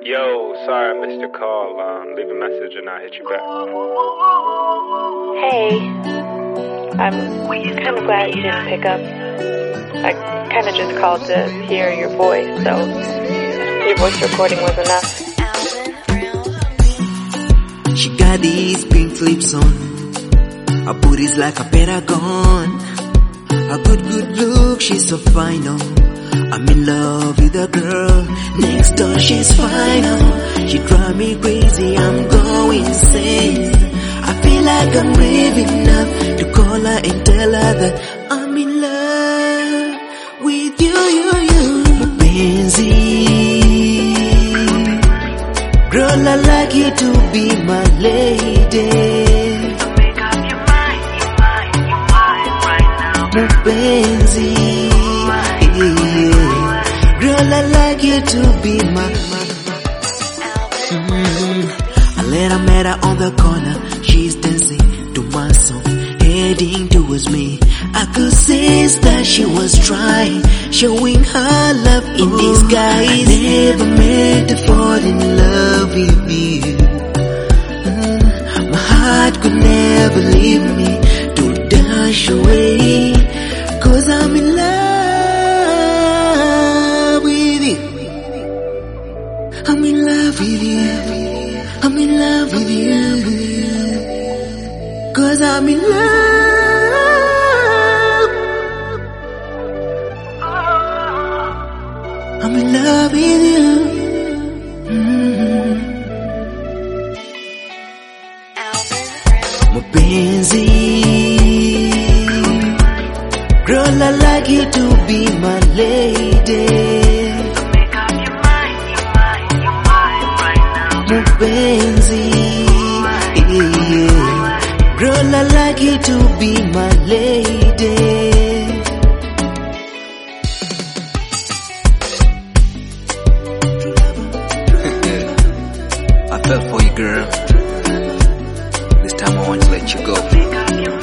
Yo, sorry I missed your call. Leave a message and I'll hit you back. Hey, I'm kind of glad you didn't pick up. I kind of just called to hear your voice, so your voice recording was enough. She got these pink flips on. Her booty's like a pentagon. A good look, she's so fine, oh. I'm in love with a girl next door, she's fine, oh. She drive me crazy, I'm going insane. I feel like I'm brave enough to call her and tell her that I'm in love with you. Mapenzi, girl, I like you to be my lady. Mapenzi, girl, I like you to be my I met her on the corner. She's dancing to my song, heading towards me. I could sense that she was trying, showing her love in disguise. I never meant to fall in love with you. My heart could never leave me to dash away, 'cause I'm in love with you. I'm in love with you. I'm in love with you. 'Cause I'm in love. I'm in love with you. Mapenzi, girl, I like you to be my lady. Mapenzi, girl, I like you to be my lady. I fell for you, girl. This time I want to let you go.